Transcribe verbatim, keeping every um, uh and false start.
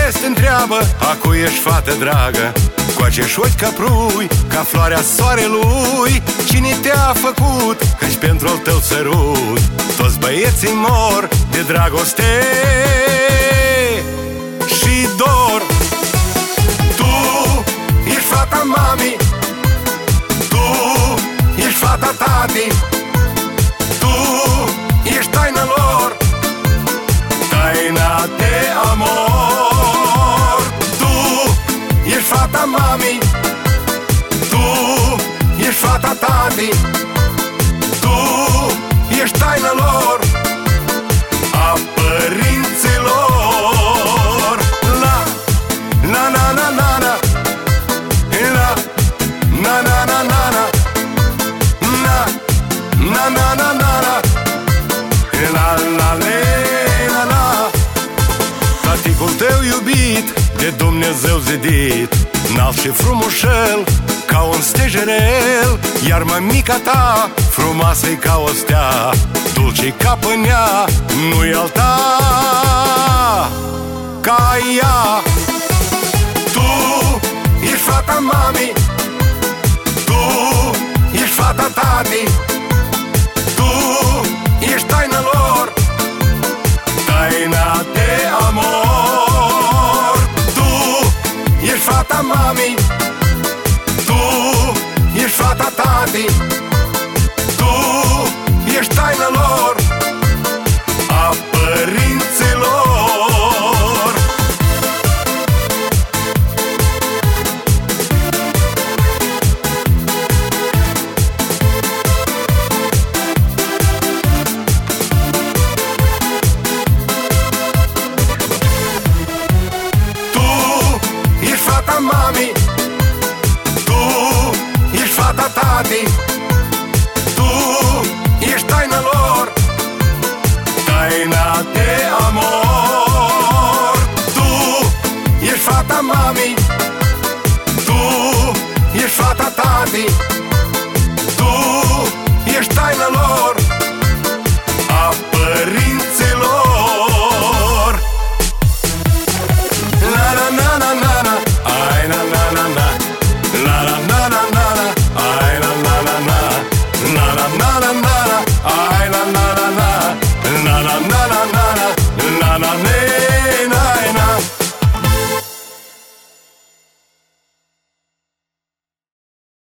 te întreabă, acu ești fată dragă, cu acești ochi caprui, ca floarea soarelui. Cine te-a făcut, căci pentru al tău sărut toți băieții mor de dragoste și dor. Tu ești fata mami, tu ești fata tati, tu ești taina lor, taina de amor. Tu ești fata mami, tu ești fata tati, tu ești taina lor, a părinților. La, na na na na na, la, na na na na na, na, na na na na na, la la le la la. Taticul tău iubit, de Dumnezeu zidit, înalt și frumușel, ca un stejerel. Iar mămica ta, frumoasă-i ca o stea, dulce-i ca pânea, nu-i alta ca ea. Tu ești fata mami, tu ești fata tati, tu ești taina lor, taina de amor. Tu ești fata mami, tu ești fata tati, tu ești taina lor, a părinților. Tu ești fata mami, tu ești fata tati, tu ești taina lor, taina de amor. Tu ești fata mami, tu ești fata tati,